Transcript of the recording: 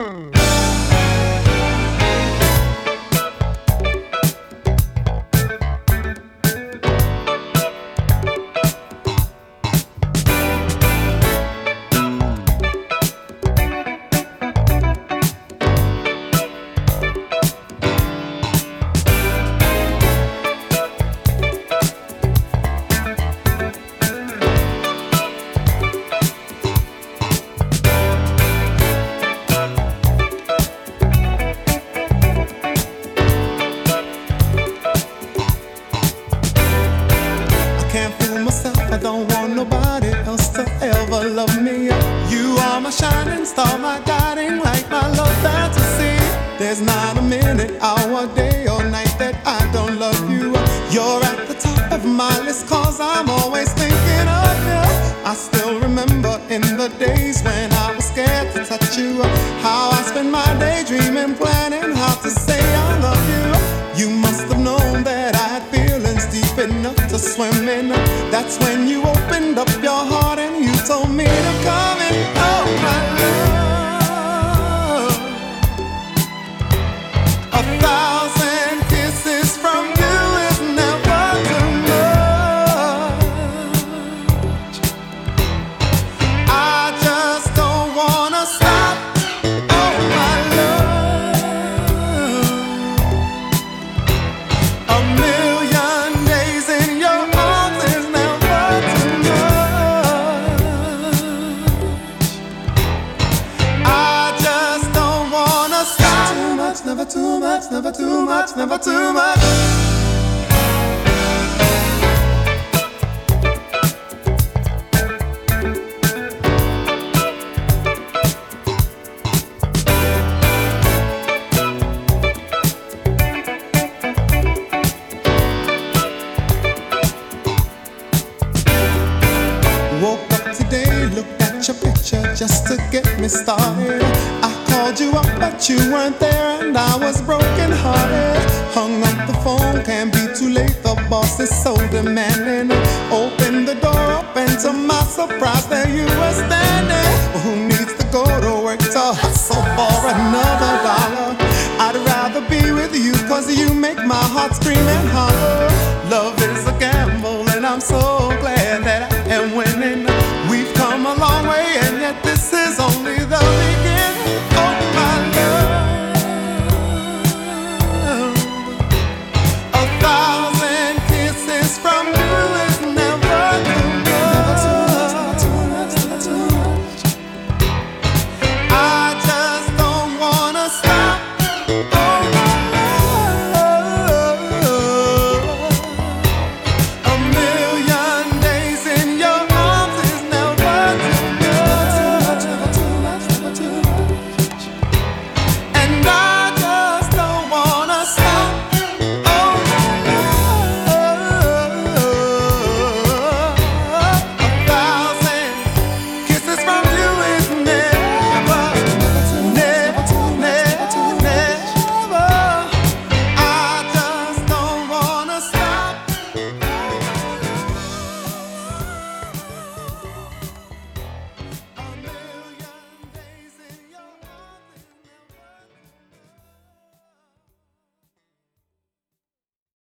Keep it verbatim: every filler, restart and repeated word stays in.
I don't want nobody else to ever love me. You are my shining star, my guiding light, my love fantasy. There's not a minute, hour, day or night that I don't love you. You're at the top of my list, cause I'm always thinking of you. I still remember in the days when I was scared to touch you, how I spent my day dreaming, planning how to say I love you. You must have known that I had feelings deep enough to swim in. That's when you opened up your heart and you told me to come in. Oh my love, a thousand kisses from you is never too much. I just don't wanna stop. Oh my love, a million days in your arms is never too much. I just don't wanna stop. Too much, never too much, never too much, never too much. Woke up today, looked at your picture just to get me started. I called you up, but you weren't there, and I was broken hearted. Hung up the phone, can't be too late, the boss is so demanding. Opened the door up, and to my surprise, there you were standing. Well, who needs to go to work to hustle for another dollar? I'd rather be with you, cause you make my heart scream and holler.